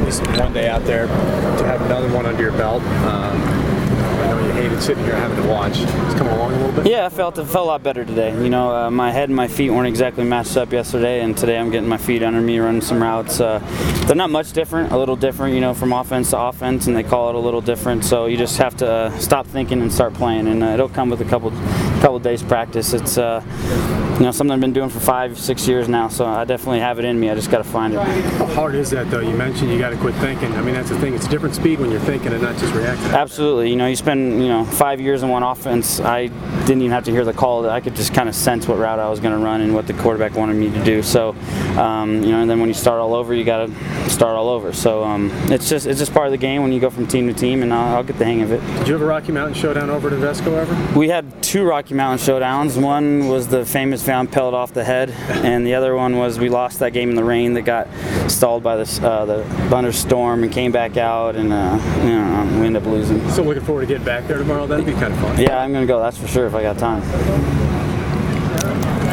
least one day out there, to have another one under your belt. I know you hated sitting here having to watch. It's coming along a little bit. Yeah, it felt a lot better today. You know, my head and my feet weren't exactly matched up yesterday, and today I'm getting my feet under me, running some routes. They're not much different, a little different, you know, from offense to offense, and they call it a little different. So you just have to stop thinking and start playing, and it'll come with a couple days practice. It's you know, something I've been doing for 5-6 years now, so I definitely have it in me. I just got to find it. How hard is that, though? You mentioned you got to quit thinking. I mean, that's the thing. It's a different speed when you're thinking and not just reacting. Absolutely. You know, you spend 5 years in one offense. I didn't even have to hear the call. I could just kind of sense what route I was going to run and what the quarterback wanted me to do. So, you know, and then when you start all over, you got to start all over. So it's just part of the game when you go from team to team, and I'll get the hang of it. Did you have a Rocky Mountain Showdown over at Invesco ever? We had 2 Rocky Mountain Showdowns. One was the famous Van Pelt off the head, and the other one was we lost that game in the rain that got stalled by the thunderstorm and came back out, and we ended up losing. So looking forward to getting back there tomorrow. That'd be kind of fun. Yeah, I'm going to go, that's for sure, if I got time.